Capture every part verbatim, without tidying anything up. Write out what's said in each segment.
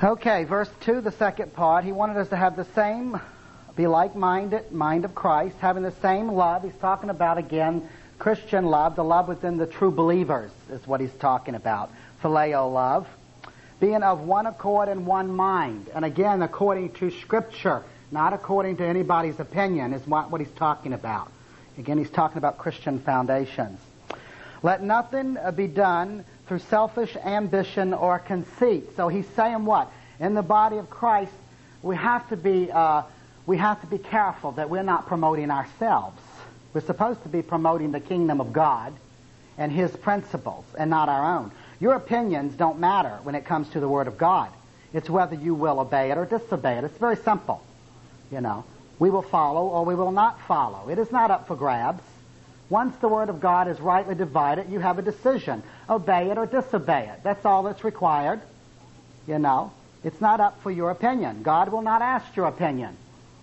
Okay, verse two, the second part. He wanted us to have the same, be like-minded, mind of Christ, having the same love. He's talking about, again, Christian love, the love within the true believers is what he's talking about. Phileo love. Being of one accord and one mind. And again, according to Scripture, not according to anybody's opinion, is what, what he's talking about. Again, he's talking about Christian foundations. Let nothing be done through selfish ambition or conceit. So he's saying what? In the body of Christ, we have to be uh, we have to be careful that we're not promoting ourselves. We're supposed to be promoting the kingdom of God and His principles and not our own. Your opinions don't matter when it comes to the Word of God. It's whether you will obey it or disobey it. It's very simple. You know, we will follow or we will not follow. It is not up for grabs. Once the Word of God is rightly divided, you have a decision. Obey it or disobey it. That's all that's required. You know, it's not up for your opinion. God will not ask your opinion.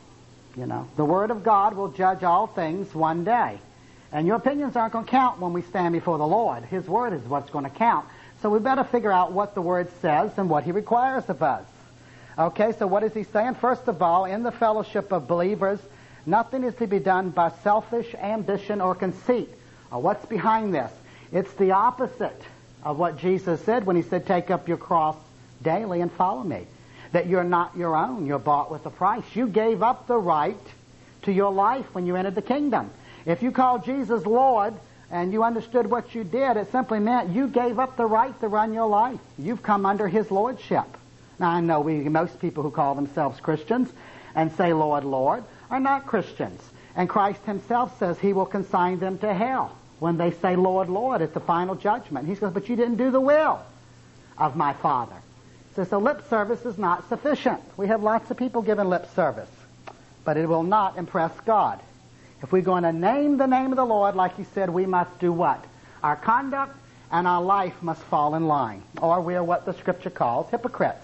You know, the Word of God will judge all things one day. And your opinions aren't going to count when we stand before the Lord. His Word is what's going to count. So we better figure out what the Word says and what He requires of us. Okay, so what is He saying? First of all, in the fellowship of believers, nothing is to be done by selfish ambition or conceit. Now, what's behind this? It's the opposite of what Jesus said when He said, take up your cross daily and follow me. That you're not your own. You're bought with a price. You gave up the right to your life when you entered the kingdom. If you called Jesus Lord and you understood what you did, it simply meant you gave up the right to run your life. You've come under His lordship. Now, I know we most people who call themselves Christians and say, Lord, Lord, are not Christians. And Christ Himself says He will consign them to hell when they say, Lord, Lord, at the final judgment. He says, but you didn't do the will of my Father. So, so lip service is not sufficient. We have lots of people giving lip service, but it will not impress God. If we're going to name the name of the Lord, like He said, we must do what? Our conduct and our life must fall in line, or we are what the Scripture calls hypocrites.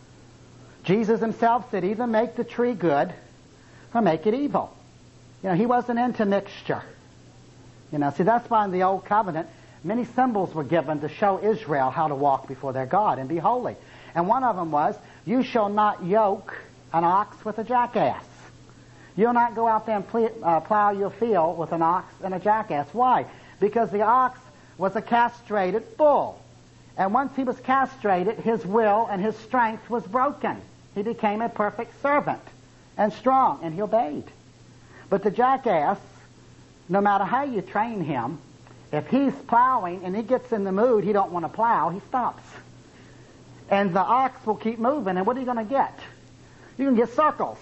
Jesus Himself said, either make the tree good or make it evil. You know, He wasn't into mixture. You know, see, that's why in the Old Covenant, many symbols were given to show Israel how to walk before their God and be holy. And one of them was, you shall not yoke an ox with a jackass. You'll not go out there and ple- uh, plow your field with an ox and a jackass. Why? Because the ox was a castrated bull. And once he was castrated, his will and his strength was broken. He became a perfect servant and strong, and he obeyed. But the jackass, no matter how you train him, if he's plowing and he gets in the mood he don't want to plow, he stops. And the ox will keep moving, and what are you going to get? You're going to get circles.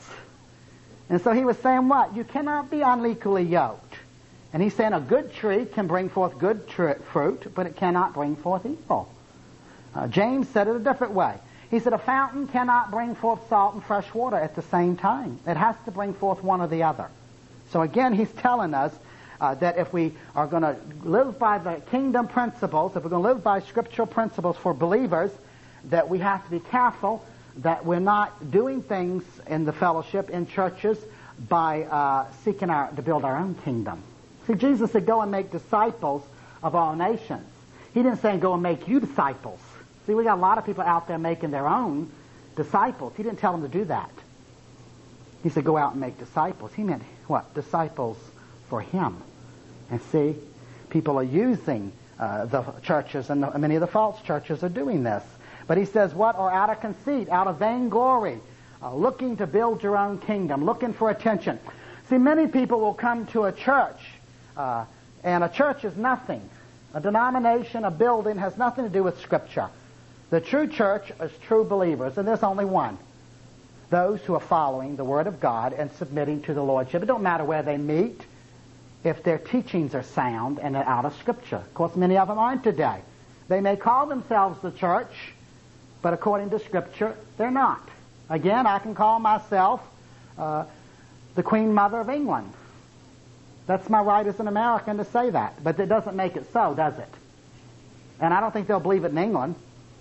And so he was saying what? You cannot be unequally yoked. And he's saying a good tree can bring forth good tr- fruit, but it cannot bring forth evil. Uh, James said it a different way. He said a fountain cannot bring forth salt and fresh water at the same time. It has to bring forth one or the other. So again, he's telling us uh, that if we are going to live by the kingdom principles, if we're going to live by scriptural principles for believers, that we have to be careful that we're not doing things in the fellowship, in churches, by uh, seeking our, to build our own kingdom. See, Jesus said, go and make disciples of all nations. He didn't say, go and make you disciples. See, we got a lot of people out there making their own disciples. He didn't tell them to do that. He said, go out and make disciples. He meant, what? Disciples for Him. And see, people are using uh, the churches, and the, many of the false churches are doing this. But he says, what? Or out of conceit, out of vainglory, uh, looking to build your own kingdom, looking for attention. See, many people will come to a church, uh, and a church is nothing. A denomination, a building, has nothing to do with Scripture. The true church is true believers, and there's only one. Those who are following the Word of God and submitting to the Lordship. It don't matter where they meet, if their teachings are sound and they're out of Scripture. Of course, many of them aren't today. They may call themselves the church, but according to Scripture, they're not. Again, I can call myself uh, the Queen Mother of England. That's my right as an American to say that. But it doesn't make it so, does it? And I don't think they'll believe it in England.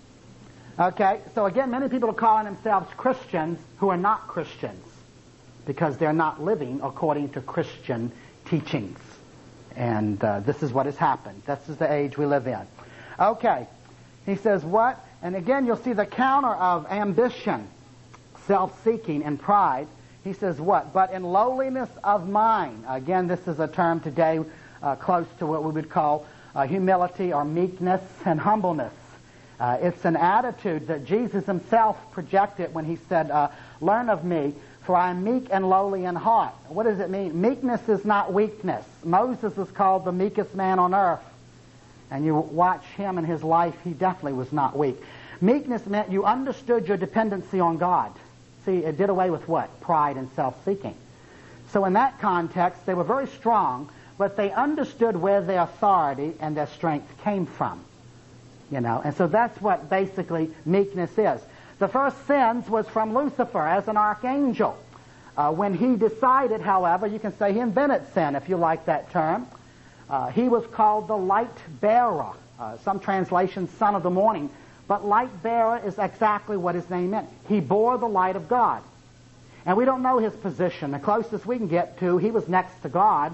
Okay, so again, many people are calling themselves Christians who are not Christians because they're not living according to Christian teachings. And uh, this is what has happened. This is the age we live in. Okay, he says what? And again, you'll see the counter of ambition, self-seeking, and pride. He says what? But in lowliness of mind. Again, this is a term today uh, close to what we would call uh, humility or meekness and humbleness. Uh, it's an attitude that Jesus himself projected when he said, uh, learn of me, for I am meek and lowly in heart. What does it mean? Meekness is not weakness. Moses was called the meekest man on earth. And you watch him in his life, he definitely was not weak. Meekness meant you understood your dependency on God. See, it did away with what? Pride and self-seeking. So in that context, they were very strong, but they understood where their authority and their strength came from. You know, and so that's what basically meekness is. The first sins was from Lucifer as an archangel. Uh, when he decided, however, you can say he invented sin, if you like that term. Uh, he was called the light bearer. Uh, some translations, son of the morning. But light bearer is exactly what his name meant. He bore the light of God. And we don't know his position. The closest we can get to, he was next to God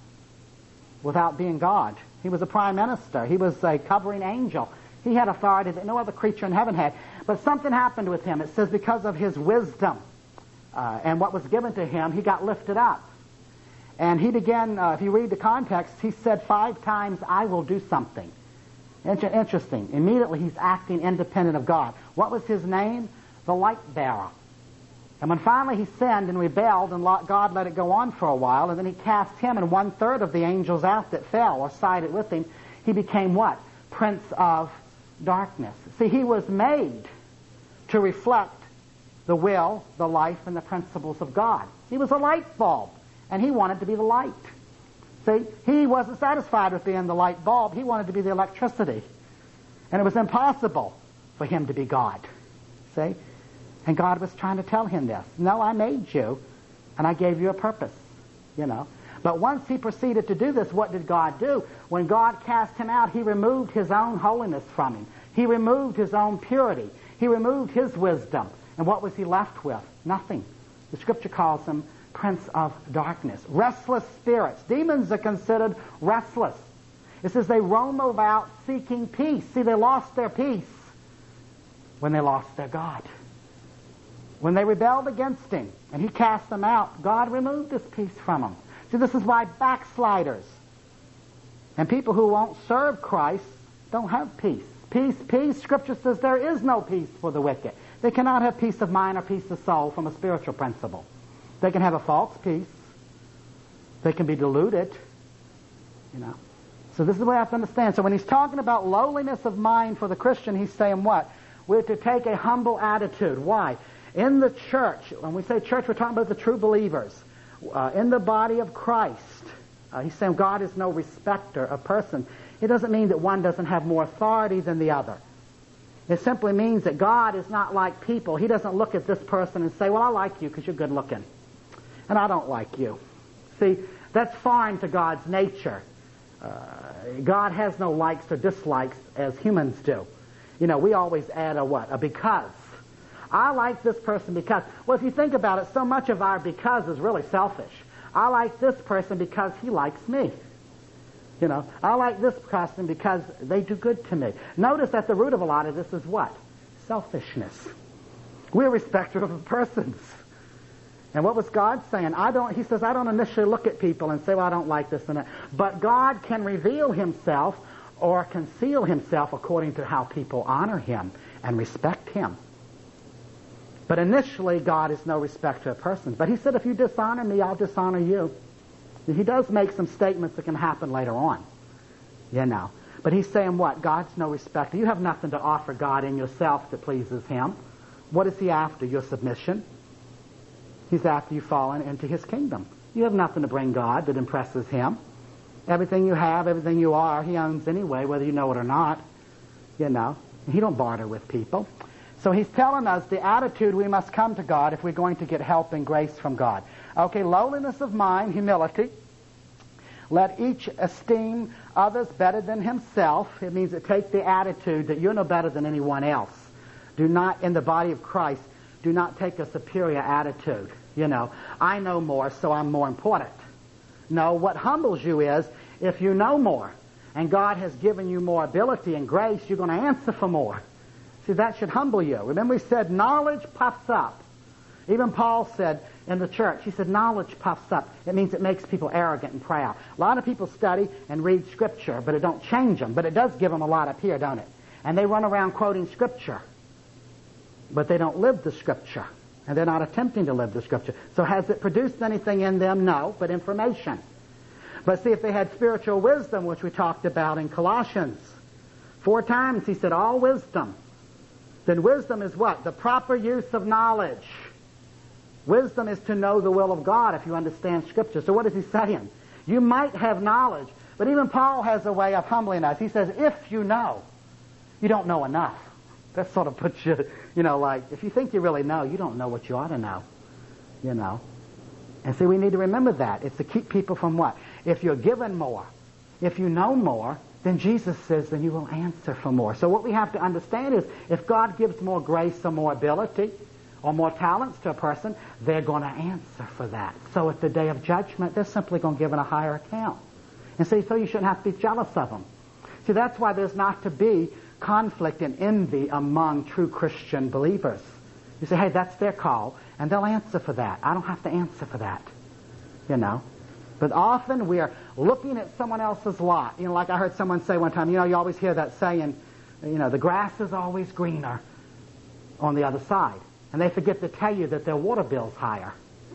without being God. He was a prime minister. He was a covering angel. He had authority that no other creature in heaven had. But something happened with him. It says because of his wisdom uh, and what was given to him, he got lifted up. And he began, uh, if you read the context, he said five times, I will do something. Interesting. Immediately he's acting independent of God. What was his name? The light bearer. And when finally he sinned and rebelled, and God let it go on for a while, and then he cast him and one third of the angels out that fell or sided with him, he became what? Prince of darkness. See, he was made to reflect the will, the life, and the principles of God. He was a light bulb, and he wanted to be the light. See, he wasn't satisfied with being the light bulb. He wanted to be the electricity. And it was impossible for him to be God. See? And God was trying to tell him this. No, I made you, and I gave you a purpose, you know. But once he proceeded to do this, what did God do? When God cast him out, he removed his own holiness from him. He removed his own purity. He removed his wisdom. And what was he left with? Nothing. The Scripture calls him Prince of Darkness. Restless spirits. Demons are considered restless. It says they roam about seeking peace. See, they lost their peace when they lost their God. When they rebelled against him and he cast them out, God removed his peace from them. See, this is why backsliders and people who won't serve Christ don't have peace. Peace, peace. Scripture says there is no peace for the wicked. They cannot have peace of mind or peace of soul from a spiritual principle. They can have a false peace. They can be deluded. You know. So this is what I have to understand. So when he's talking about lowliness of mind for the Christian, he's saying what? We're to take a humble attitude. Why? In the church, when we say church, we're talking about the true believers. Uh, in the body of Christ, uh, he's saying God is no respecter of persons. It doesn't mean that one doesn't have more authority than the other. It simply means that God is not like people. He doesn't look at this person and say, well, I like you because you're good looking. And I don't like you. See, that's foreign to God's nature. Uh, God has no likes or dislikes as humans do. You know, we always add a what? A because. I like this person because. Well, if you think about it, so much of our because is really selfish. I like this person because he likes me. You know, I like this person because they do good to me. Notice that the root of a lot of this is what? Selfishness. We're respecters of persons. And what was God saying? I don't. He says, I don't initially look at people and say, well, I don't like this and that. But God can reveal himself or conceal himself according to how people honor him and respect him. But initially, God is no respecter of persons. But he said, if you dishonor me, I'll dishonor you. And he does make some statements that can happen later on. You know. But he's saying what? God's no respecter. You have nothing to offer God in yourself that pleases him. What is he after? Your submission. He's after you falling into his kingdom. You have nothing to bring God that impresses him. Everything you have, everything you are, he owns anyway, whether you know it or not. You know. He don't barter with people. So he's telling us the attitude we must come to God if we're going to get help and grace from God. Okay, lowliness of mind, humility. Let each esteem others better than himself. It means to take the attitude that you're no better than anyone else. Do not, in the body of Christ, do not take a superior attitude. You know, I know more, so I'm more important. No, what humbles you is if you know more and God has given you more ability and grace, you're going to answer for more. See, that should humble you. Remember we said knowledge puffs up. Even Paul said in the church, he said knowledge puffs up. It means it makes people arrogant and proud. A lot of people study and read Scripture, but it don't change them. But it does give them a lot up here, don't it? And they run around quoting Scripture, but they don't live the Scripture. And they're not attempting to live the Scripture. So has it produced anything in them? No, but information. But see, if they had spiritual wisdom, which we talked about in Colossians, four times he said all wisdom. Then wisdom is what? The proper use of knowledge. Wisdom is to know the will of God if you understand Scripture. So what is he saying? You might have knowledge, but even Paul has a way of humbling us. He says, if you know, you don't know enough. That sort of puts you, you know, like, if you think you really know, you don't know what you ought to know, you know. And see, we need to remember that. It's to keep people from what? If you're given more, if you know more, then Jesus says, then you will answer for more. So what we have to understand is, if God gives more grace or more ability or more talents to a person, they're going to answer for that. So at the day of judgment, they're simply going to give it a higher account. And see, so you shouldn't have to be jealous of them. See, that's why there's not to be conflict and envy among true Christian believers. You say, hey, that's their call, and they'll answer for that. I don't have to answer for that, you know. But often we are looking at someone else's lot. You know, like I heard someone say one time, you know, you always hear that saying, you know, the grass is always greener on the other side. And they forget to tell you that their water bill's higher.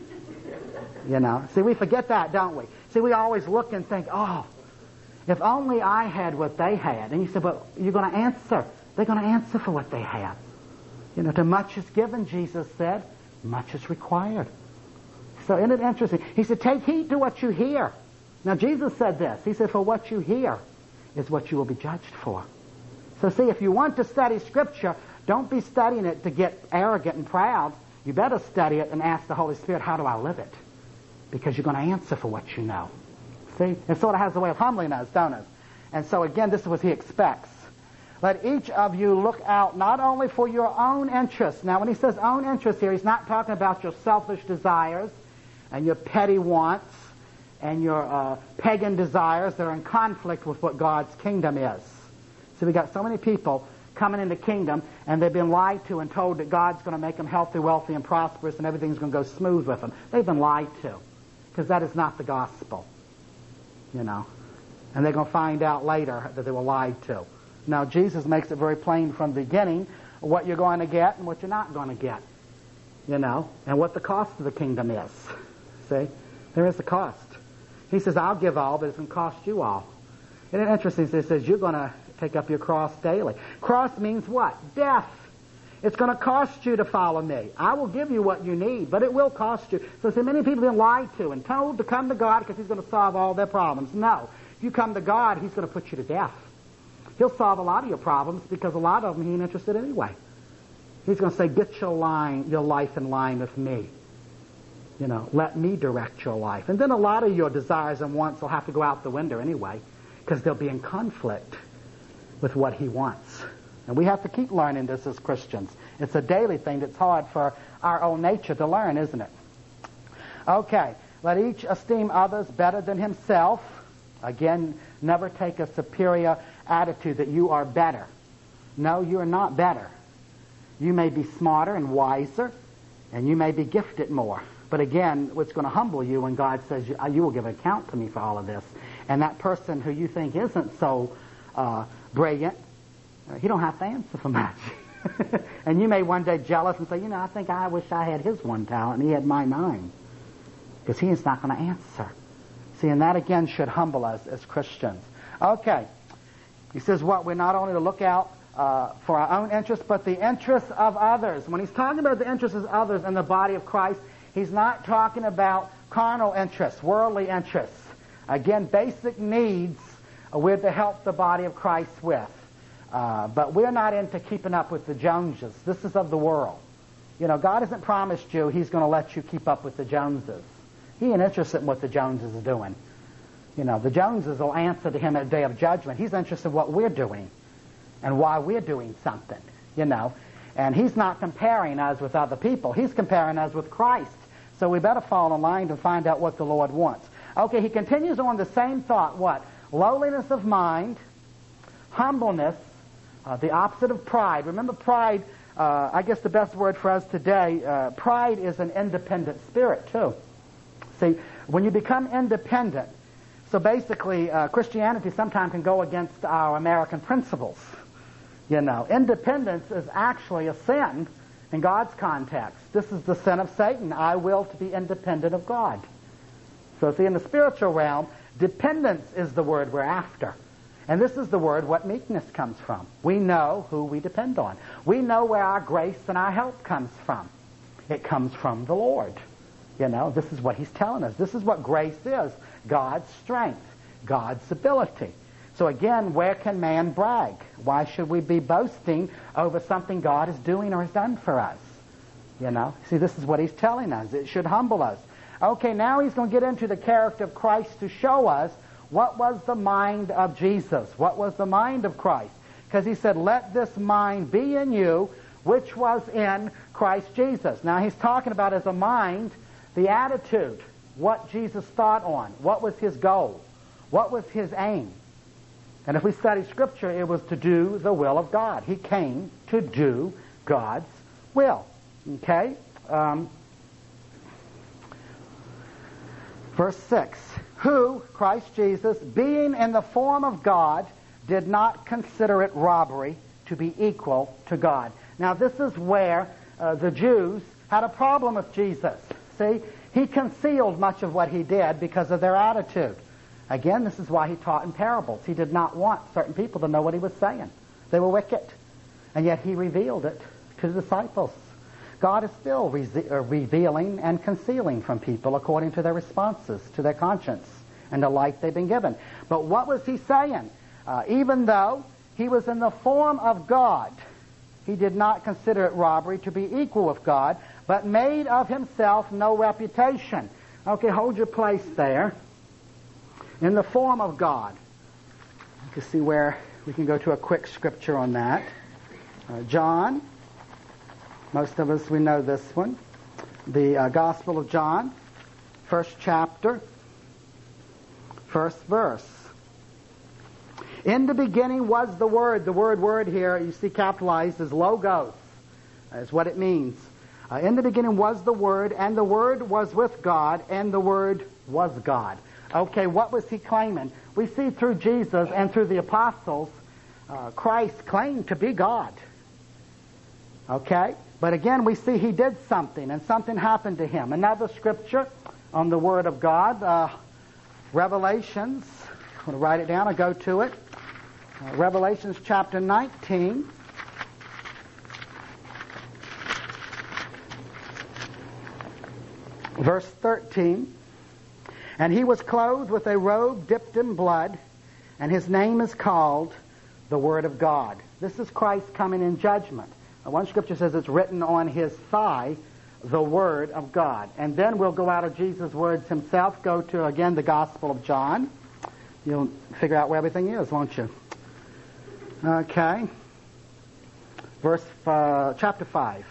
You know. See, we forget that, don't we? See, we always look and think, oh, if only I had what they had. And you say, but you're going to answer. They're going to answer for what they have. You know, to much is given, Jesus said, much is required. So isn't it interesting? He said, take heed to what you hear. Now, Jesus said this. He said, for what you hear is what you will be judged for. So see, if you want to study Scripture, don't be studying it to get arrogant and proud. You better study it and ask the Holy Spirit, how do I live it? Because you're going to answer for what you know. See? It sort of has a way of humbling us, don't it? And so again, this is what he expects. Let each of you look out not only for your own interests. Now, when he says own interests here, he's not talking about your selfish desires and your petty wants and your uh, pagan desires that are in conflict with what God's kingdom is. So we got so many people coming into kingdom, and they've been lied to and told that God's going to make them healthy, wealthy, and prosperous, and everything's going to go smooth with them. They've been lied to, because that is not the gospel. You know, and they're going to find out later that they were lied to. Now, Jesus makes it very plain from the beginning what you're going to get and what you're not going to get, you know, and what the cost of the kingdom is. See, there is a cost. He says, I'll give all, but it's going to cost you all. Isn't it interesting? He says, you're going to take up your cross daily. Cross means what? Death. It's going to cost you to follow me. I will give you what you need, but it will cost you. So see, many people have been lied to and told to come to God because he's going to solve all their problems. No. If you come to God, he's going to put you to death. He'll solve a lot of your problems because a lot of them he ain't interested anyway. He's going to say, get your line, your life in line with me. You know, let me direct your life. And then a lot of your desires and wants will have to go out the window anyway because they'll be in conflict with what he wants. And we have to keep learning this as Christians. It's a daily thing that's hard for our own nature to learn, isn't it? Okay, let each esteem others better than himself. Again, never take a superior attitude that you are better. No, you are not better. You may be smarter and wiser, and you may be gifted more. But again, what's going to humble you when God says, you, you will give an account to me for all of this. And that person who you think isn't so uh, brilliant, he don't have to answer for much. And you may one day jealous and say, you know, I think I wish I had his one talent and he had my nine. Because he is not going to answer. See, and that again should humble us as Christians. Okay. He says what? We're not only to look out uh, for our own interests, but the interests of others. When he's talking about the interests of others in the body of Christ, he's not talking about carnal interests, worldly interests. Again, basic needs we're to help the body of Christ with. Uh, but we're not into keeping up with the Joneses. This is of the world. You know, God hasn't promised you he's going to let you keep up with the Joneses. He ain't interested in what the Joneses are doing. You know, the Joneses will answer to him at the day of judgment. He's interested in what we're doing and why we're doing something, you know. And he's not comparing us with other people. He's comparing us with Christ. So we better fall in line to find out what the Lord wants. Okay, he continues on the same thought. What? Lowliness of mind, humbleness, Uh, the opposite of pride. Remember, pride, uh, I guess the best word for us today, uh, pride is an independent spirit, too. See, when you become independent, so basically uh, Christianity sometimes can go against our American principles. You know, independence is actually a sin in God's context. This is the sin of Satan. I will to be independent of God. So see, in the spiritual realm, dependence is the word we're after. And this is the word what meekness comes from. We know who we depend on. We know where our grace and our help comes from. It comes from the Lord. You know, this is what he's telling us. This is what grace is. God's strength. God's ability. So again, where can man brag? Why should we be boasting over something God is doing or has done for us? You know, see, this is what he's telling us. It should humble us. Okay, now he's going to get into the character of Christ to show us what was the mind of Jesus. What was the mind of Christ? Because he said, let this mind be in you, which was in Christ Jesus. Now he's talking about as a mind, the attitude, what Jesus thought on, what was his goal, what was his aim. And if we study Scripture, it was to do the will of God. He came to do God's will. Okay? Um, verse six. Who, Christ Jesus, being in the form of God, did not consider it robbery to be equal to God. Now this is where uh, the Jews had a problem with Jesus. See, he concealed much of what he did because of their attitude. Again, this is why he taught in parables. He did not want certain people to know what he was saying. They were wicked. And yet he revealed it to the disciples. God is still re- uh, revealing and concealing from people according to their responses, to their conscience, and the life they've been given. But what was he saying? Uh, even though he was in the form of God, he did not consider it robbery to be equal with God, but made of himself no reputation. Okay, hold your place there. In the form of God. You can see where we can go to a quick scripture on that. Uh, John. Most of us, we know this one. The uh, Gospel of John, first chapter, first verse. In the beginning was the Word. The word word here, you see capitalized as logos, is what it means. Uh, in the beginning was the Word, and the Word was with God, and the Word was God. Okay, what was he claiming? We see through Jesus and through the apostles, uh, Christ claimed to be God. Okay? But again, we see he did something, and something happened to him. Another scripture on the Word of God, uh, Revelations. I'm going to write it down. I'll go to it. Uh, Revelations chapter nineteen. Verse thirteen. And he was clothed with a robe dipped in blood, and his name is called the Word of God. This is Christ coming in judgment. One scripture says it's written on his thigh, the Word of God. And then we'll go out of Jesus' words himself, go to, again, the Gospel of John. You'll figure out where everything is, won't you? Okay. Verse, uh, chapter five.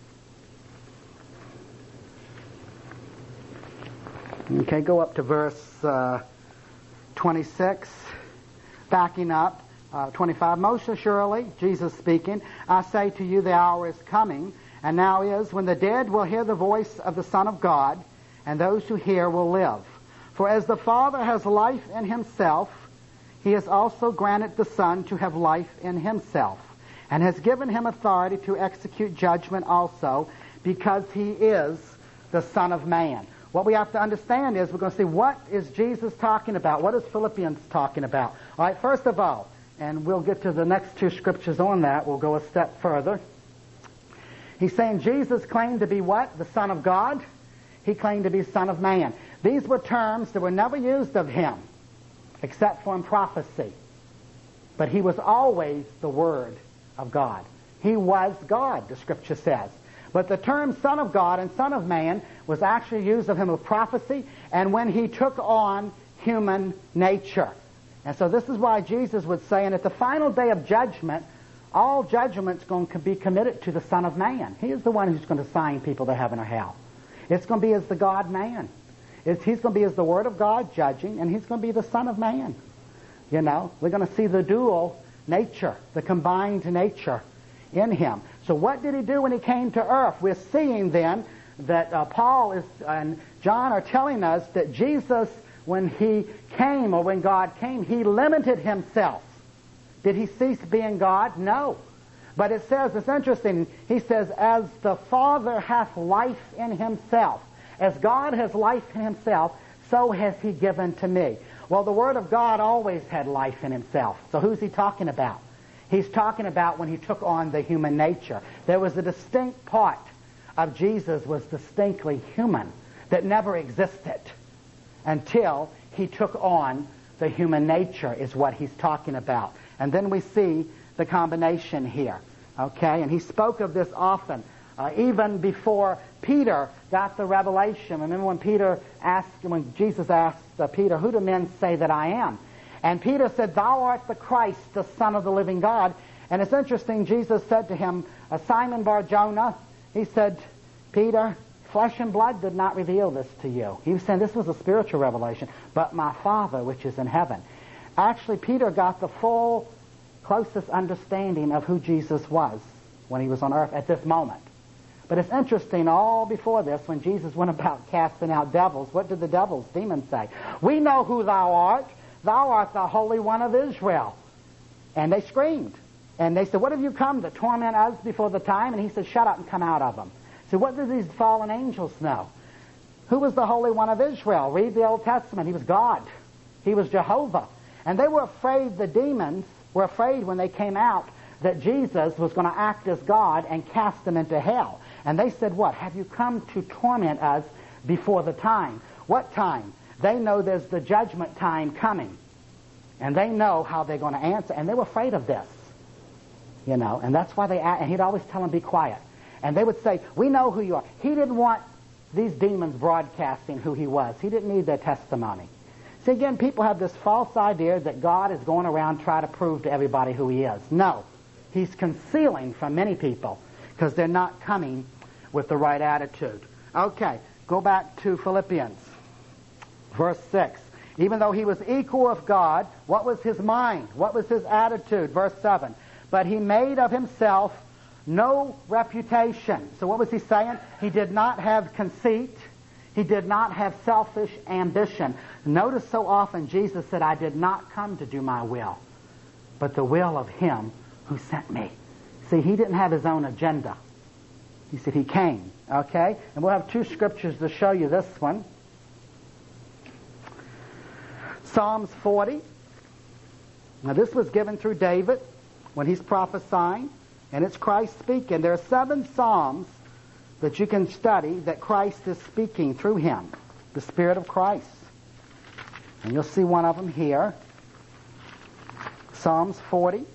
Okay, go up to verse uh, twenty-six. Backing up, uh, twenty-five. Most assuredly, Jesus speaking, I say to you, the hour is coming, and now is, when the dead will hear the voice of the Son of God, and those who hear will live. For as the Father has life in himself, he has also granted the Son to have life in himself, and has given him authority to execute judgment also, because he is the Son of Man. What we have to understand is we're going to see what is Jesus talking about. What is Philippians talking about? All right, first of all, and we'll get to the next two scriptures on that. We'll go a step further. He's saying Jesus claimed to be what? The Son of God. He claimed to be Son of Man. These were terms that were never used of him, except for in prophecy. But he was always the Word of God. He was God, the Scripture says. But the term Son of God and Son of Man was actually used of him of prophecy and when he took on human nature. And so this is why Jesus would say, and at the final day of judgment, all judgment's going to be committed to the Son of Man. He is the one who's going to assign people to heaven or hell. It's going to be as the God-man. It's, he's going to be as the Word of God judging, and he's going to be the Son of Man. You know, we're going to see the dual nature, the combined nature in him. So what did he do when he came to earth? We're seeing then that uh, Paul is and John are telling us that Jesus, when he came, or when God came, he limited himself. Did he cease being God? No. But it says, it's interesting, he says, as the Father hath life in himself, as God has life in himself, so has he given to me. Well, the Word of God always had life in himself. So who's he talking about? He's talking about when he took on the human nature. There was a distinct part of Jesus was distinctly human that never existed until he took on the human nature, is what he's talking about. And then we see the combination here. Okay? And he spoke of this often. Uh, even before Peter got the revelation. Remember when Peter asked, when Jesus asked uh, Peter, who do men say that I am? And Peter said, thou art the Christ, the Son of the living God. And it's interesting, Jesus said to him, uh, Simon Bar-Jonah, he said, Peter, flesh and blood did not reveal this to you. He was saying this was a spiritual revelation, but my Father which is in heaven. Actually, Peter got the full, closest understanding of who Jesus was when he was on earth at this moment. But it's interesting, all before this, when Jesus went about casting out devils, what did the devils, demons, say? We know who thou art. Thou art the Holy One of Israel. And they screamed. And they said, what have you come to torment us before the time? And he said, shut up and come out of them. So what did these fallen angels know? Who was the Holy One of Israel? Read the Old Testament. He was God. He was Jehovah. And they were afraid, the demons were afraid when they came out that Jesus was going to act as God and cast them into hell. And they said, what? Have you come to torment us before the time? What time? They know there's the judgment time coming. And they know how they're going to answer. And they were afraid of this. You know, and that's why they, and he'd always tell them, be quiet. And they would say, we know who you are. He didn't want these demons broadcasting who he was. He didn't need their testimony. See, again, people have this false idea that God is going around trying to prove to everybody who he is. No. He's concealing from many people because they're not coming with the right attitude. Okay, go back to Philippians, verse six. Even though he was equal with God, what was his mind? What was his attitude? Verse seven. But he made of himself no reputation. So what was he saying? He did not have conceit. He did not have selfish ambition. Notice so often Jesus said, I did not come to do my will, but the will of him who sent me. See, he didn't have his own agenda. He said he came. Okay? And we'll have two scriptures to show you this one. Psalms forty. Now this was given through David when he's prophesying, and it's Christ speaking. There are seven Psalms that you can study that Christ is speaking through him, the Spirit of Christ. And you'll see one of them here. Psalms forty.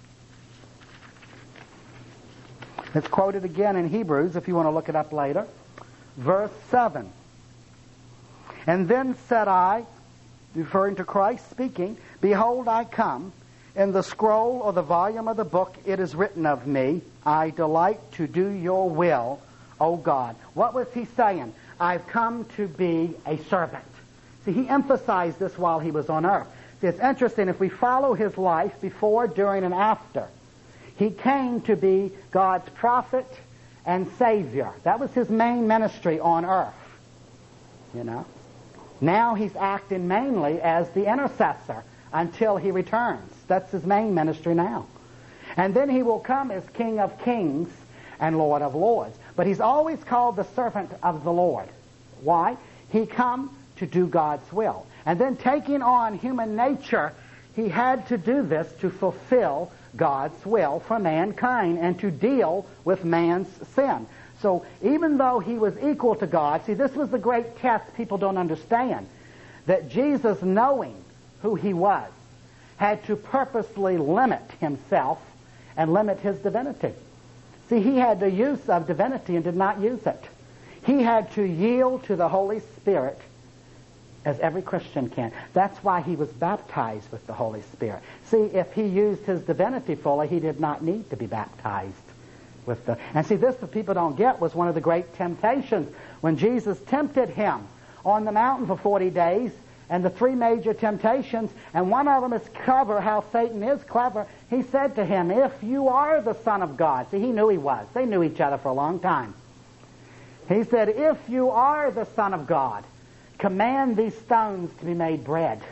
It's quoted again in Hebrews, if you want to look it up later. Verse seven. And then said I, referring to Christ speaking, behold, I come. In the scroll or the volume of the book it is written of me, I delight to do your will, O God. What was he saying? I've come to be a servant. See, he emphasized this while he was on earth. See, it's interesting, if we follow his life before, during, and after, he came to be God's prophet and Savior. That was his main ministry on earth. You know? Now he's acting mainly as the intercessor until he returns. That's his main ministry now. And then he will come as King of Kings and Lord of Lords. But he's always called the servant of the Lord. Why? He come to do God's will. And then taking on human nature, he had to do this to fulfill God's will for mankind and to deal with man's sin. So even though he was equal to God, see, this was the great test people don't understand, that Jesus, knowing who he was, had to purposely limit himself and limit his divinity. See, he had the use of divinity and did not use it. He had to yield to the Holy Spirit as every Christian can. That's why he was baptized with the Holy Spirit. See, if he used his divinity fully, he did not need to be baptized with the... And see, this, the people don't get, was one of the great temptations. When Jesus tempted him on the mountain for forty days, and the three major temptations, and one of them is clever, how Satan is clever. He said to him, if you are the Son of God. See, he knew he was. They knew each other for a long time. He said, if you are the Son of God, command these stones to be made bread.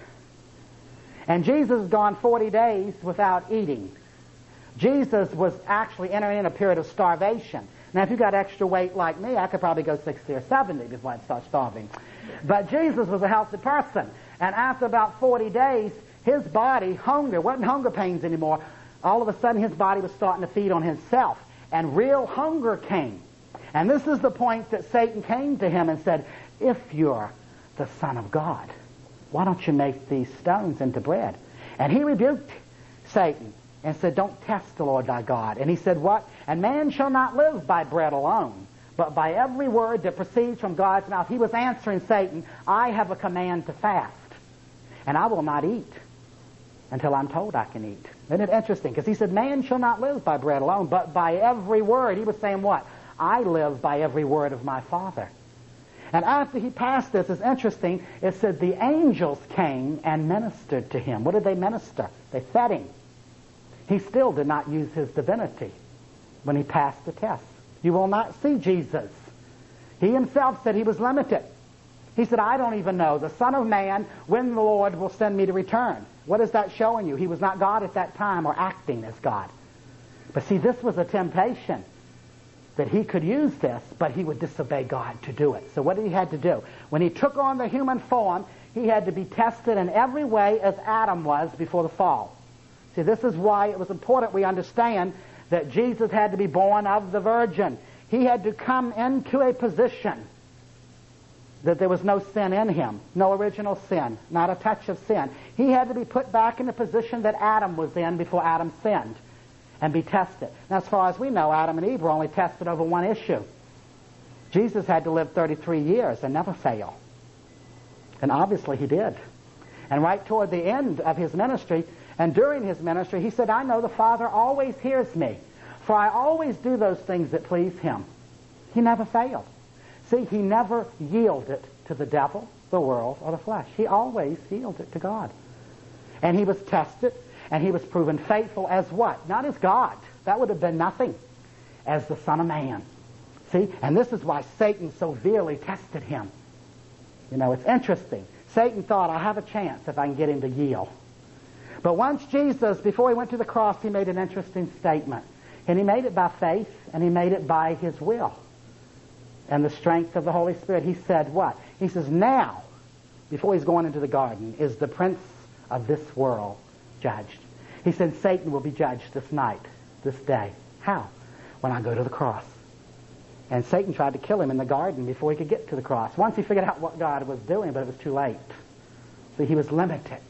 And Jesus has gone forty days without eating. Jesus was actually entering in a period of starvation. Now, if you got extra weight like me, I could probably go sixty or seventy before I'd start starving. But Jesus was a healthy person. And after about forty days, his body, hunger, wasn't hunger pains anymore. All of a sudden, his body was starting to feed on himself. And real hunger came. And this is the point that Satan came to him and said, if you're the Son of God, why don't you make these stones into bread? And he rebuked Satan and said, don't test the Lord thy God. And he said, what? And man shall not live by bread alone, but by every word that proceeds from God's mouth. He was answering Satan, I have a command to fast, and I will not eat until I'm told I can eat. Isn't it interesting? Because he said, man shall not live by bread alone, but by every word. He was saying what? I live by every word of my Father. And after he passed this, it's interesting, it said the angels came and ministered to him. What did they minister? They fed him. He still did not use his divinity when he passed the test. You will not see Jesus. He himself said he was limited. He said, I don't even know, the Son of Man, when the Lord will send me to return. What is that showing you? He was not God at that time or acting as God. But see, this was a temptation that he could use this, but he would disobey God to do it. So what did he have to do? When he took on the human form, he had to be tested in every way as Adam was before the fall. See, this is why it was important we understand that Jesus had to be born of the Virgin. He had to come into a position that there was no sin in him, no original sin, not a touch of sin. He had to be put back in the position that Adam was in before Adam sinned and be tested. Now, as far as we know, Adam and Eve were only tested over one issue. Jesus had to live thirty-three years and never fail. And obviously he did. And right toward the end of his ministry, and during his ministry, he said, I know the Father always hears me, for I always do those things that please him. He never failed. See, he never yielded to the devil, the world, or the flesh. He always yielded to God. And he was tested, and he was proven faithful as what? Not as God. That would have been nothing. As the Son of Man. See? And this is why Satan so severely tested him. You know, it's interesting. Satan thought, I have a chance if I can get him to yield. But once Jesus, before he went to the cross, he made an interesting statement. And he made it by faith, and he made it by his will and the strength of the Holy Spirit. He said what? He says, now, before he's going into the garden, is the prince of this world judged. He said, Satan will be judged this night, this day. How? When I go to the cross. And Satan tried to kill him in the garden before he could get to the cross. Once he figured out what God was doing, but it was too late. See, he was limited.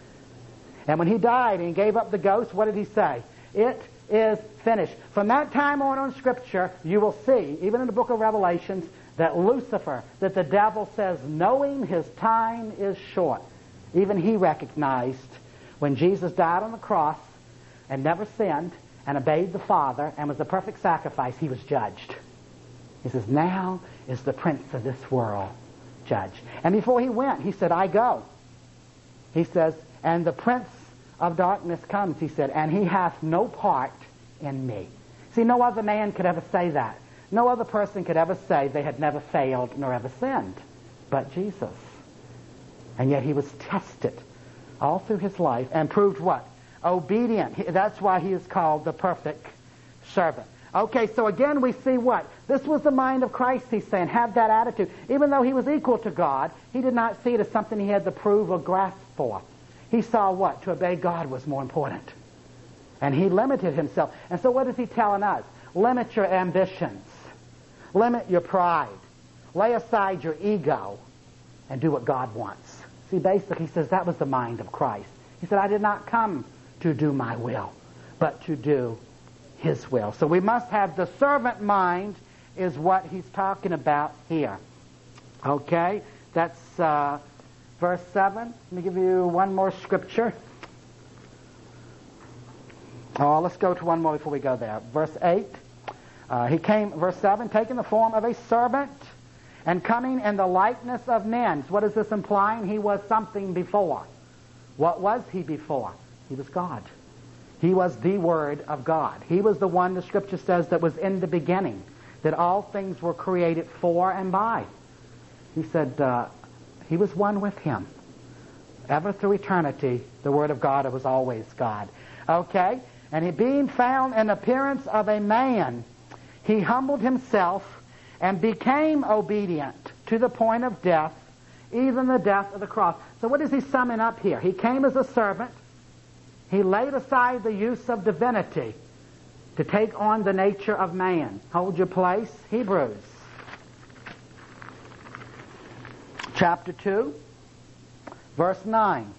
And when he died and he gave up the ghost, what did he say? It is finished. From that time on in Scripture, you will see, even in the book of Revelations, that Lucifer, that the devil says, knowing his time is short, even he recognized when Jesus died on the cross and never sinned and obeyed the Father and was the perfect sacrifice, he was judged. He says, now is the prince of this world judged. And before he went, he said, I go. He says, and the prince of darkness comes, he said, and he hath no part in me. See, no other man could ever say that. No other person could ever say they had never failed nor ever sinned but Jesus. And yet he was tested all through his life and proved what? Obedient. That's why he is called the perfect servant. Okay, so again we see what? This was the mind of Christ, he's saying. Have that attitude. Even though he was equal to God, he did not see it as something he had to prove or grasp for. He saw what? To obey God was more important. And he limited himself. And so what is he telling us? Limit your ambitions. Limit your pride. Lay aside your ego and do what God wants. See, basically, he says that was the mind of Christ. He said, I did not come to do my will, but to do his will. So we must have the servant mind is what he's talking about here. Okay? That's uh, verse seven. Let me give you one more scripture. Oh, let's go to one more before we go there. Verse eight. Uh, he came, verse seven, taking the form of a servant and coming in the likeness of men. So what is this implying? He was something before. What was he before? He was God. He was the Word of God. He was the one, the Scripture says, that was in the beginning, that all things were created for and by. He said uh, he was one with him. Ever through eternity, the Word of God was always God. Okay? And he being found in appearance of a man, he humbled himself and became obedient to the point of death, even the death of the cross. So what is he summing up here? He came as a servant. He laid aside the use of divinity to take on the nature of man. Hold your place. Hebrews. Chapter two, verse nine.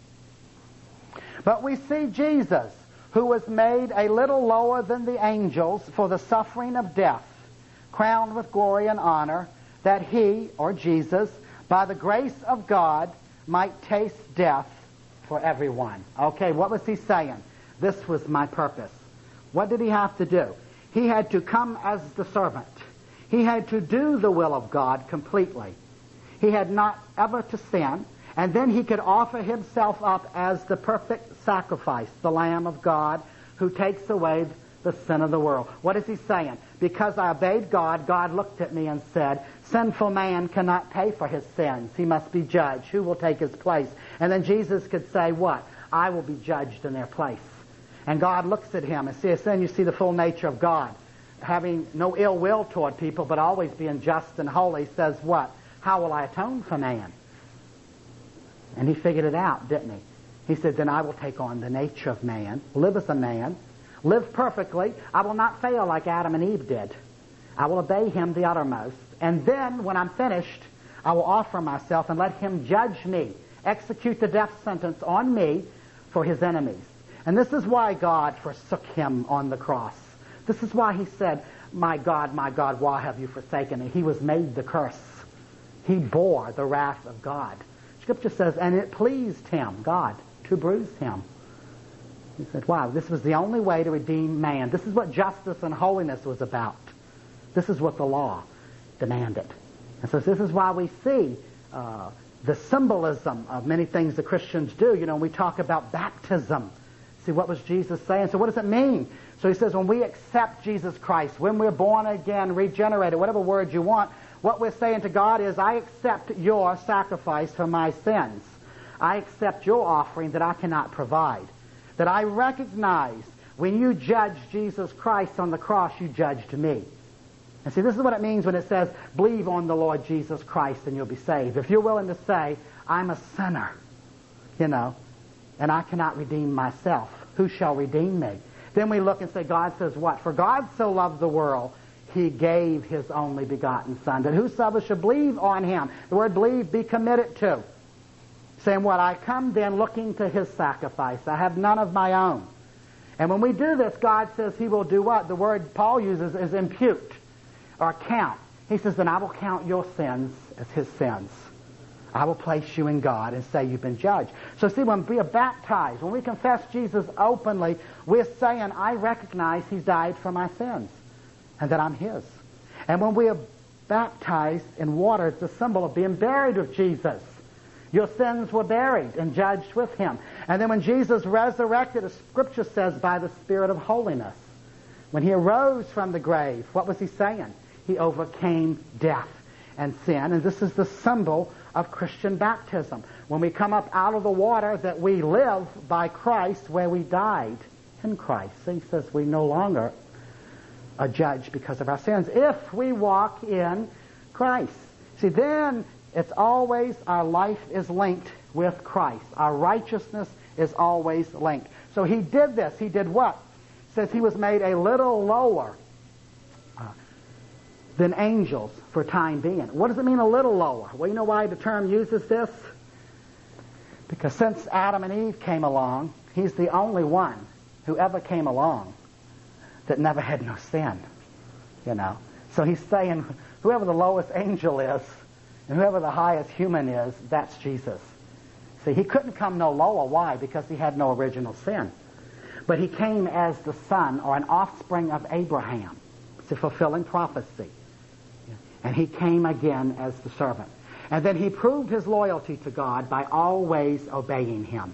But we see Jesus, who was made a little lower than the angels for the suffering of death, crowned with glory and honor, that he, or Jesus, by the grace of God, might taste death for everyone. Okay, what was he saying? This was my purpose. What did he have to do? He had to come as the servant. He had to do the will of God completely. He had not ever to sin, and then he could offer himself up as the perfect sacrifice, the Lamb of God, who takes away the sin of the world. What is he saying? Because I obeyed God, God looked at me and said, sinful man cannot pay for his sins. He must be judged. Who will take his place? And then Jesus could say, what? I will be judged in their place. And God looks at him and says, then you see the full nature of God. Having no ill will toward people, but always being just and holy, says what? How will I atone for man? And he figured it out, didn't he? He said, then I will take on the nature of man, live as a man, live perfectly. I will not fail like Adam and Eve did. I will obey him the uttermost. And then, when I'm finished, I will offer myself and let him judge me, execute the death sentence on me for his enemies. And this is why God forsook him on the cross. This is why he said, my God, my God, why have you forsaken me? He was made the curse. He bore the wrath of God. Scripture says, and it pleased him, God, to bruise him. He said, wow, this was the only way to redeem man. This is what justice and holiness was about. This is what the law demanded. And so this is why we see uh, the symbolism of many things the Christians do. You know, we talk about baptism. See, what was Jesus saying? So what does it mean? So he says, when we accept Jesus Christ, when we're born again, regenerated, whatever word you want, what we're saying to God is, I accept your sacrifice for my sins. I accept your offering that I cannot provide. That I recognize when you judged Jesus Christ on the cross, you judged me. And see, this is what it means when it says, believe on the Lord Jesus Christ and you'll be saved. If you're willing to say, I'm a sinner, you know, and I cannot redeem myself, who shall redeem me? Then we look and say, God says what? For God so loved the world, he gave his only begotten Son, that whosoever should believe on him, the word believe, be committed to. Saying what? I come then looking to his sacrifice. I have none of my own. And when we do this, God says he will do what? The word Paul uses is impute or count. He says, then I will count your sins as his sins. I will place you in God and say you've been judged. So see, when we are baptized, when we confess Jesus openly, we're saying, I recognize he's died for my sins and that I'm his. And when we are baptized in water, it's a symbol of being buried with Jesus. Your sins were buried and judged with him. And then when Jesus resurrected, as Scripture says, by the Spirit of holiness, when he arose from the grave, what was he saying? He overcame death and sin. And this is the symbol of Christian baptism. When we come up out of the water, that we live by Christ where we died in Christ. So he says we no longer are judged because of our sins if we walk in Christ. See, then it's always our life is linked with Christ. Our righteousness is always linked. So he did this. He did what? It says he was made a little lower uh, than angels for time being. What does it mean a little lower? Well, you know why the term uses this? Because since Adam and Eve came along, he's the only one who ever came along that never had no sin. You know. So he's saying whoever the lowest angel is, and whoever the highest human is, that's Jesus. See, he couldn't come no lower. Why? Because he had no original sin. But he came as the son or an offspring of Abraham, to fulfilling prophecy. And he came again as the servant. And then he proved his loyalty to God by always obeying him.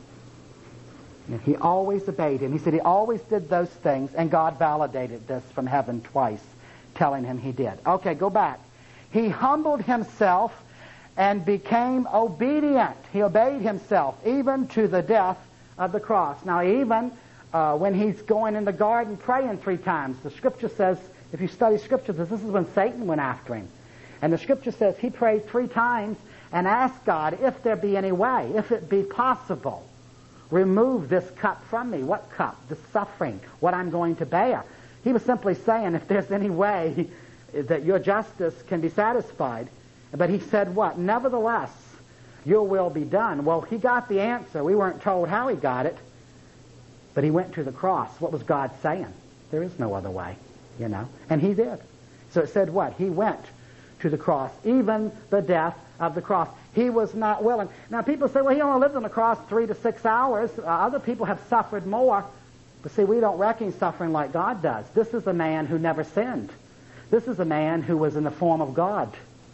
And he always obeyed him. He said he always did those things, and God validated this from heaven twice, telling him he did. Okay, go back. He humbled himself and became obedient. He obeyed himself, even to the death of the cross. Now, even uh, when he's going in the garden praying three times, the Scripture says, if you study Scripture, this is when Satan went after him. And the Scripture says he prayed three times and asked God, if there be any way, if it be possible, remove this cup from me. What cup? The suffering, what I'm going to bear. He was simply saying, if there's any way that your justice can be satisfied. But he said what? Nevertheless, your will be done. Well, he got the answer. We weren't told how he got it. But he went to the cross. What was God saying? There is no other way, you know. And he did. So it said what? He went to the cross, even the death of the cross. He was not willing. Now, people say, well, he only lived on the cross three to six hours. Uh, other people have suffered more. But see, we don't reckon suffering like God does. This is a man who never sinned. This is a man who was in the form of God.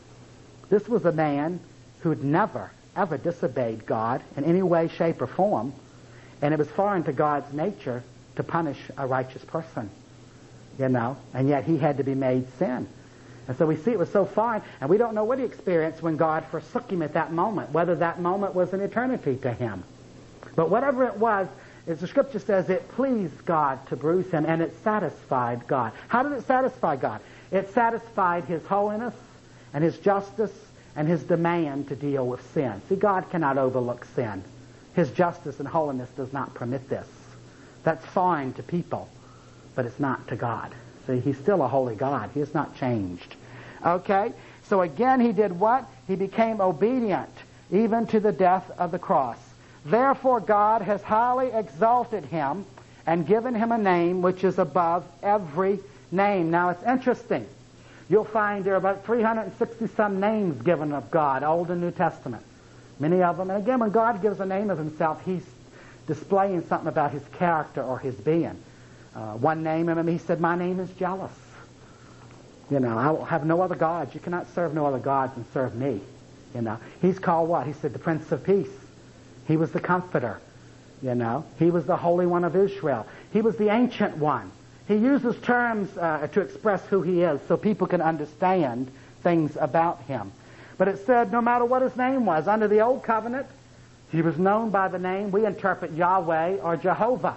This was a man who had never, ever disobeyed God in any way, shape, or form. And it was foreign to God's nature to punish a righteous person, you know. And yet he had to be made sin. And so we see it was so foreign, and we don't know what he experienced when God forsook him at that moment, whether that moment was an eternity to him. But whatever it was, as the Scripture says, it pleased God to bruise him, and it satisfied God. How did it satisfy God? It satisfied his holiness and his justice and his demand to deal with sin. See, God cannot overlook sin. His justice and holiness does not permit this. That's fine to people, but it's not to God. See, he's still a holy God. He has not changed. Okay? So again, he did what? He became obedient, even to the death of the cross. Therefore, God has highly exalted him and given him a name which is above every name. Now, it's interesting. You'll find there are about three hundred sixty some names given of God, Old and New Testament. Many of them. And again, when God gives a name of himself, he's displaying something about his character or his being. Uh, one name of him, he said, my name is jealous. You know, I will have no other gods. You cannot serve no other gods and serve me. You know, he's called what? He said the Prince of Peace. He was the Comforter. You know, he was the Holy One of Israel. He was the Ancient One. He uses terms uh, to express who he is so people can understand things about him. But it said no matter what his name was, under the Old Covenant, he was known by the name we interpret Yahweh or Jehovah.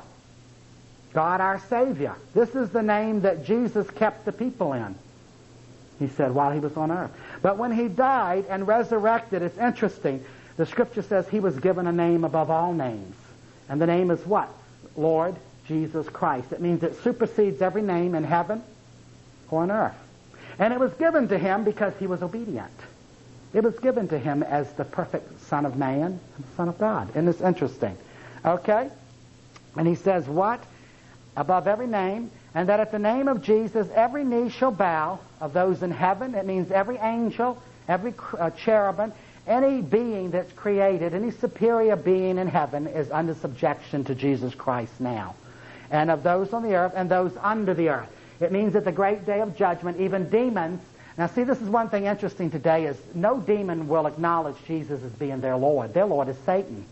God our Savior. This is the name that Jesus kept the people in, he said, while he was on earth. But when he died and resurrected, it's interesting. The Scripture says he was given a name above all names. And the name is what? Lord Jesus Christ. It means it supersedes every name in heaven or on earth. And it was given to him because he was obedient. It was given to him as the perfect Son of Man and Son of God. Isn't this interesting? Okay? And he says what? Above every name, and that at the name of Jesus every knee shall bow, of those in heaven. It means every angel, every uh, cherubim, any being that's created, any superior being in heaven is under subjection to Jesus Christ now. And of those on the earth and those under the earth. It means at the great day of judgment, even demons. Now see, this is one thing interesting today is no demon will acknowledge Jesus as being their Lord. Their Lord is Satan.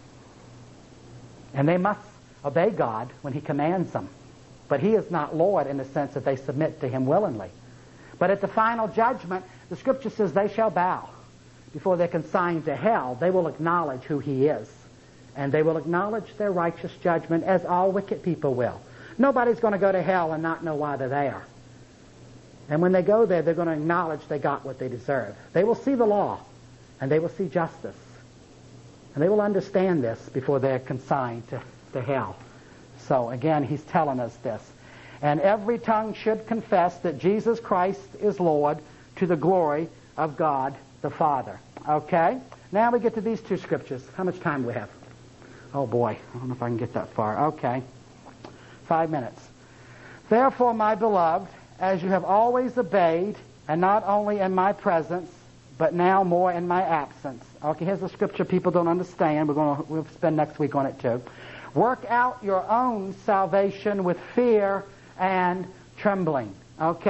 And they must obey God when he commands them. But he is not Lord in the sense that they submit to him willingly. But at the final judgment, the Scripture says they shall bow. Before they're consigned to hell, they will acknowledge who he is. And they will acknowledge their righteous judgment as all wicked people will. Nobody's going to go to hell and not know why they're there. And when they go there, they're going to acknowledge they got what they deserve. They will see the law, and they will see justice. And they will understand this before they're consigned to, to hell. So again, he's telling us this. And every tongue should confess that Jesus Christ is Lord to the glory of God the Father. Okay? Now we get to these two scriptures. How much time do we have? Oh boy, I don't know if I can get that far. Okay. Five minutes. Therefore, my beloved, as you have always obeyed, and not only in my presence, but now more in my absence. Okay, here's a scripture people don't understand. We're going to we'll spend next week on it too. Work out your own salvation with fear and trembling. Okay?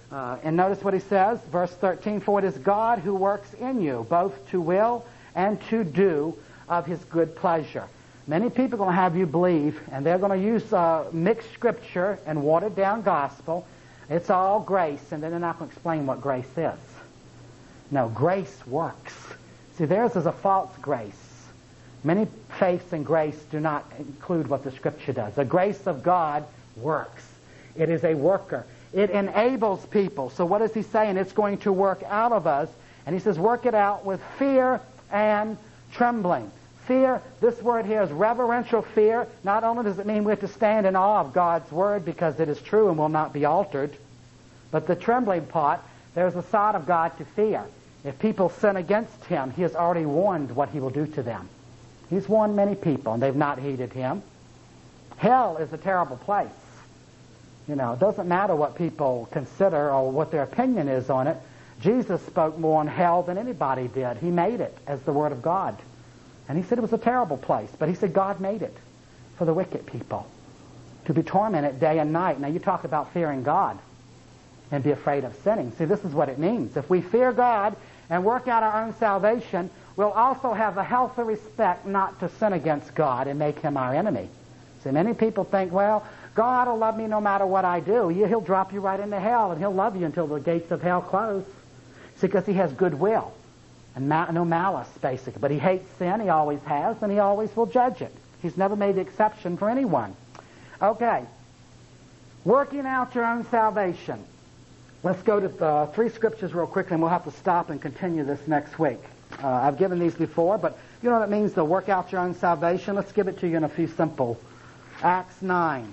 Uh, and notice what he says, verse thirteen, for it is God who works in you, both to will and to do of his good pleasure. Many people are going to have you believe, and they're going to use uh, mixed scripture and watered down gospel. It's all grace, and then they're not going to explain what grace is. No, grace works. See, theirs is a false grace. Many faiths and grace do not include what the Scripture does. The grace of God works. It is a worker. It enables people. So what is he saying? It's going to work out of us. And he says, work it out with fear and trembling. Fear, this word here is reverential fear. Not only does it mean we have to stand in awe of God's Word because it is true and will not be altered, but the trembling part, there's a side of God to fear. If people sin against him, he has already warned what he will do to them. He's warned many people, and they've not heeded him. Hell is a terrible place. You know, it doesn't matter what people consider or what their opinion is on it. Jesus spoke more on hell than anybody did. He made it as the Word of God. And he said it was a terrible place. But he said God made it for the wicked people to be tormented day and night. Now, you talk about fearing God and be afraid of sinning. See, this is what it means. If we fear God and work out our own salvation, we'll also have a healthy respect not to sin against God and make him our enemy. See, many people think, well, God will love me no matter what I do. He'll drop you right into hell, and he'll love you until the gates of hell close. See, because he has goodwill and ma- no malice, basically. But he hates sin, he always has, and he always will judge it. He's never made the exception for anyone. Okay. Working out your own salvation. Let's go to the three scriptures real quickly, and we'll have to stop and continue this next week. Uh, I've given these before, but you know what it means to work out your own salvation? Let's give it to you in a few simple. Acts nine.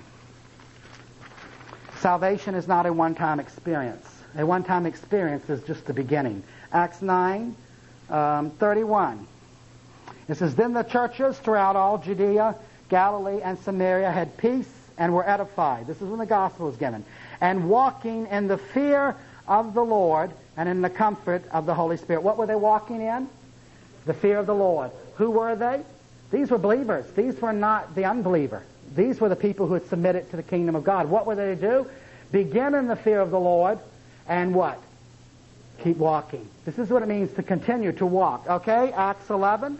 Salvation is not a one-time experience. A one-time experience is just the beginning. Acts nine, um, thirty-one. It says, then the churches throughout all Judea, Galilee, and Samaria had peace and were edified. This is when the gospel was given. And walking in the fear of the Lord and in the comfort of the Holy Spirit. What were they walking in? The fear of the Lord. Who were they? These were believers. These were not the unbeliever. These were the people who had submitted to the kingdom of God. What were they to do? Begin in the fear of the Lord and what? Keep walking. This is what it means to continue to walk. Okay, Acts eleven,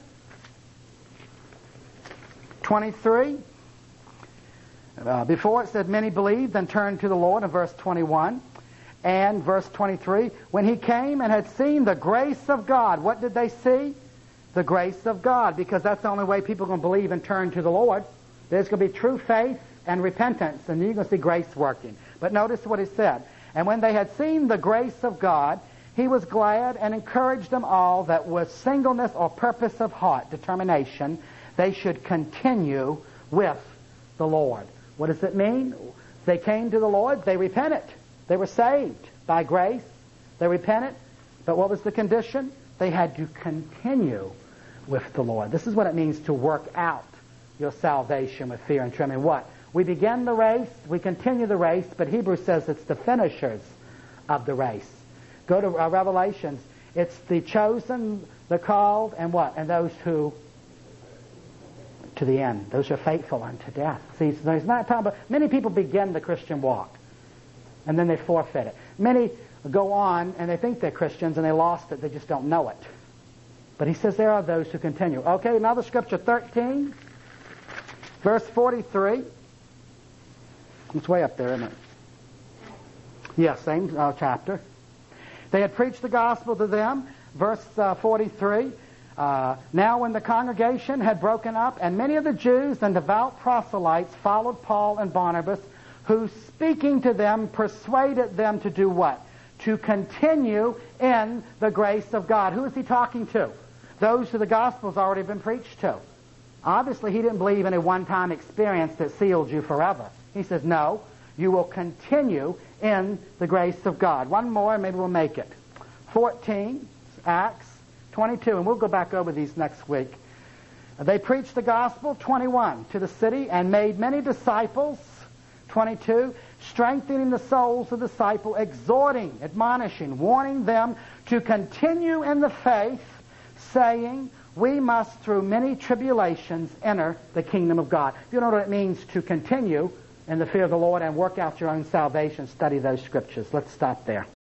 twenty-three. Uh, before it said many believed, then turned to the Lord in verse twenty-one. And verse twenty-three, when he came and had seen the grace of God, what did they see? The grace of God, because that's the only way people are going to believe and turn to the Lord. There's going to be true faith and repentance, and you're going to see grace working. But notice what he said. And when they had seen the grace of God, he was glad and encouraged them all that with singleness or purpose of heart, determination, they should continue with the Lord. What does it mean? They came to the Lord, they repented. They were saved by grace. They repented. But what was the condition? They had to continue with the Lord. This is what it means to work out your salvation with fear and trembling. What? We begin the race, we continue the race, but Hebrews says it's the finishers of the race. Go to uh, Revelations. It's the chosen, the called, and what? And those who, to the end. Those who are faithful unto death. See, so there's not time, but many people begin the Christian walk, and then they forfeit it. Many go on, and they think they're Christians, and they lost it. They just don't know it. But he says there are those who continue. Okay, another scripture, thirteen, verse forty-three. It's way up there, isn't it? Yes, yeah, same uh, chapter. They had preached the gospel to them. Verse uh, forty-three. Uh, now when the congregation had broken up, and many of the Jews and devout proselytes followed Paul and Barnabas, who speaking to them persuaded them to do what? To continue in the grace of God. Who is he talking to? Those who the gospel's already been preached to. Obviously, he didn't believe in a one-time experience that sealed you forever. He says, no, you will continue in the grace of God. One more, and maybe we'll make it. fourteen, Acts twenty-two, and we'll go back over these next week. They preached the gospel, twenty-one, to the city, and made many disciples, twenty-two, strengthening the souls of the disciples, exhorting, admonishing, warning them to continue in the faith, saying, we must through many tribulations enter the kingdom of God. You know what it means to continue? in the fear of the Lord and work out your own salvation, study those scriptures. Let's stop there.